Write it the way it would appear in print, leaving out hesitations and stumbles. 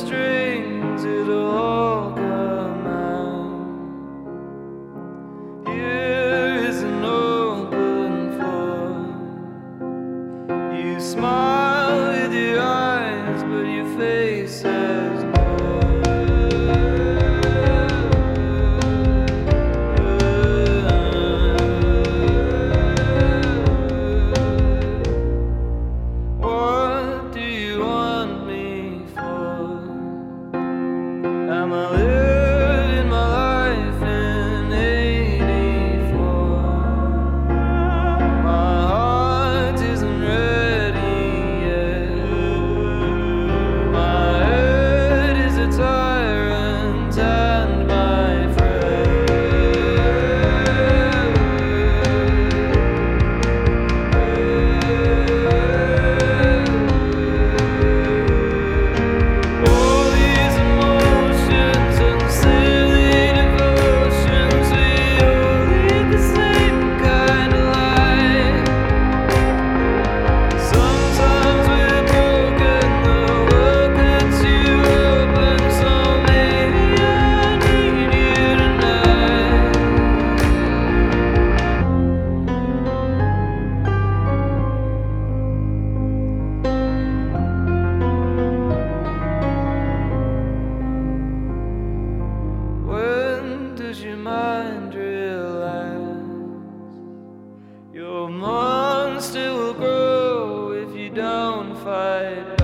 strings, it'll all come out. Here is an open floor. You smile with your eyes, but your face says no. Am I living my life in '84? My heart isn't ready yet. My head is a tyrant and my does your mind realize your monster will grow if you don't fight?